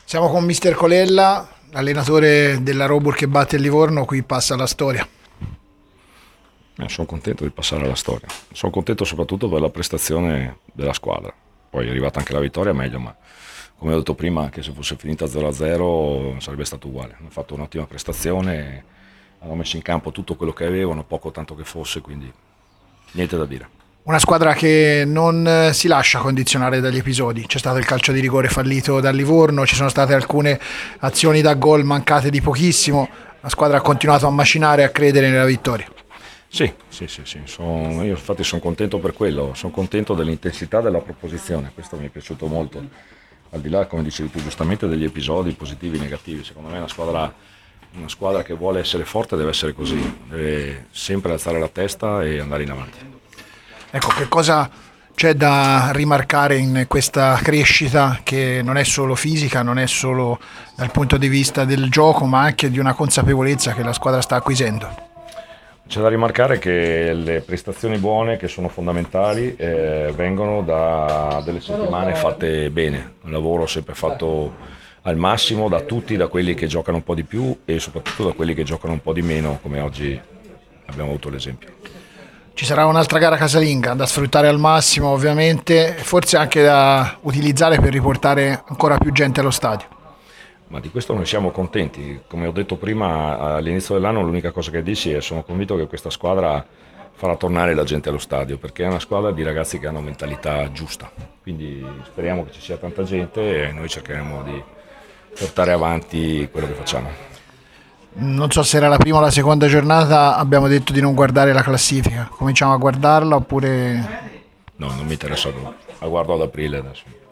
Siamo con Mister Colella, allenatore della Robur che batte il Livorno, qui passa la storia. Sono contento di passare alla storia, sono contento soprattutto per la prestazione della squadra, poi è arrivata anche la vittoria meglio, ma come ho detto prima anche se fosse finita 0-0 sarebbe stato uguale, hanno fatto un'ottima prestazione, hanno messo in campo tutto quello che avevano, poco tanto che fosse, quindi niente da dire. Una squadra che non si lascia condizionare dagli episodi, c'è stato il calcio di rigore fallito dal Livorno, ci sono state alcune azioni da gol mancate di pochissimo, la squadra ha continuato a macinare e a credere nella vittoria. Sì. Io infatti sono contento per quello, sono contento dell'intensità della proposizione, questo mi è piaciuto molto, al di là, come dicevi tu giustamente, degli episodi positivi e negativi. Secondo me una squadra che vuole essere forte deve essere così, deve sempre alzare la testa e andare in avanti. Ecco, che cosa c'è da rimarcare in questa crescita che non è solo fisica, non è solo dal punto di vista del gioco, ma anche di una consapevolezza che la squadra sta acquisendo? C'è da rimarcare che le prestazioni buone, che sono fondamentali, vengono da delle settimane fatte bene, un lavoro sempre fatto al massimo da tutti, da quelli che giocano un po' di più e soprattutto da quelli che giocano un po' di meno, come oggi abbiamo avuto l'esempio. Ci sarà un'altra gara casalinga da sfruttare al massimo, ovviamente, e forse anche da utilizzare per riportare ancora più gente allo stadio. Ma di questo noi siamo contenti, come ho detto prima all'inizio dell'anno l'unica cosa che dissi è sono convinto che questa squadra farà tornare la gente allo stadio perché è una squadra di ragazzi che hanno mentalità giusta, quindi speriamo che ci sia tanta gente e noi cercheremo di portare avanti quello che facciamo. Non so se era la prima o la seconda giornata, abbiamo detto di non guardare la classifica, cominciamo a guardarla oppure... No, non mi interessa, la guardo ad aprile adesso.